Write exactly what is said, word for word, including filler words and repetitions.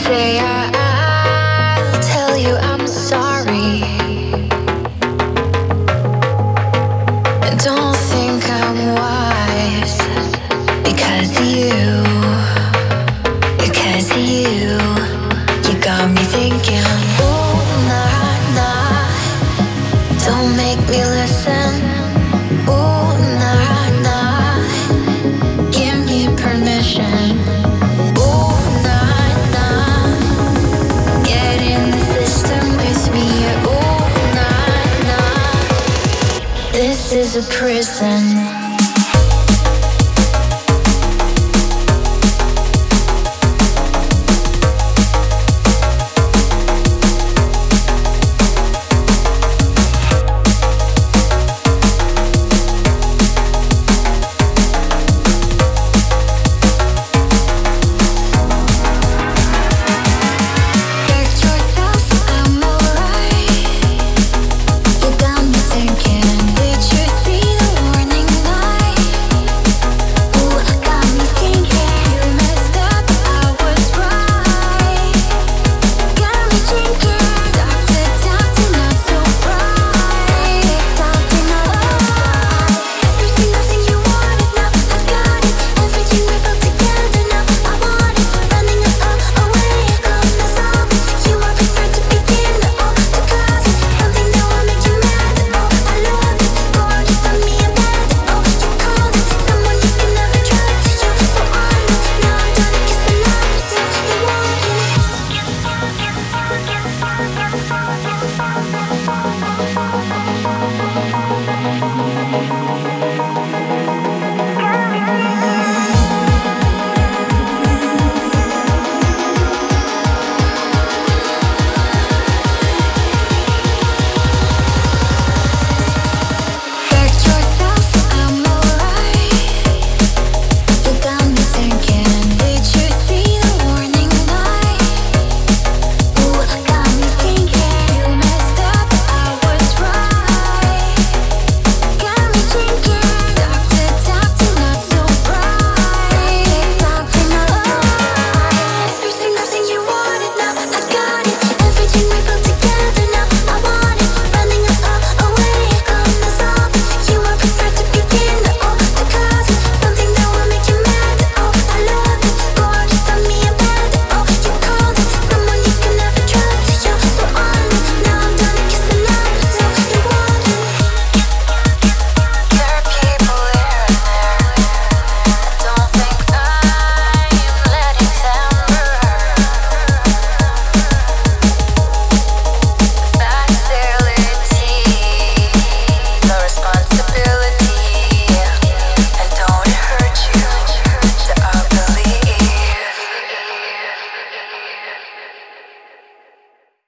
say I, I'll tell you I'm sorry. And don't think I'm wise because you, because you, you got me thinking. Ooh, nah, nah, don't make me listen. Ooh, nah, nah, give me permission. Ooh, nah, nah, get in the system with me. Ooh, nah, nah, this is a prison.